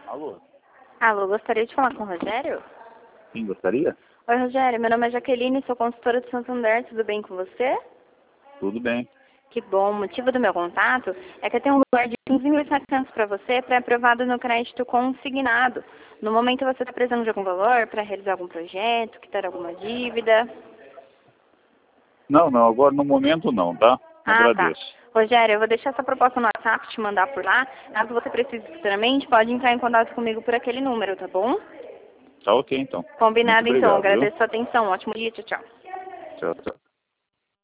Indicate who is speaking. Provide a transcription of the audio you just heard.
Speaker 1: Alô?
Speaker 2: Alô, gostaria de falar com o Rogério?
Speaker 1: Sim, gostaria?
Speaker 2: Oi, Rogério, meu nome é Jaqueline, sou consultora de Santander, tudo bem com você?
Speaker 1: Tudo bem.
Speaker 2: Que bom, o motivo do meu contato é que eu tenho um valor de 15.700 para você, pré-aprovado no crédito consignado. No momento você está precisando de algum valor para realizar algum projeto, quitar alguma dívida?
Speaker 1: Não, agora no momento não, tá?
Speaker 2: Ah, tá.
Speaker 1: Agradeço.
Speaker 2: Rogério, eu vou deixar essa proposta no WhatsApp, te mandar por lá. Caso você precise futuramente, pode entrar em contato comigo por aquele número, tá bom?
Speaker 1: Tá ok, então. Muito
Speaker 2: Combinado então,
Speaker 1: obrigado, viu?
Speaker 2: agradeço a sua atenção, ótimo dia, tchau, tchau.
Speaker 1: Tchau, tchau.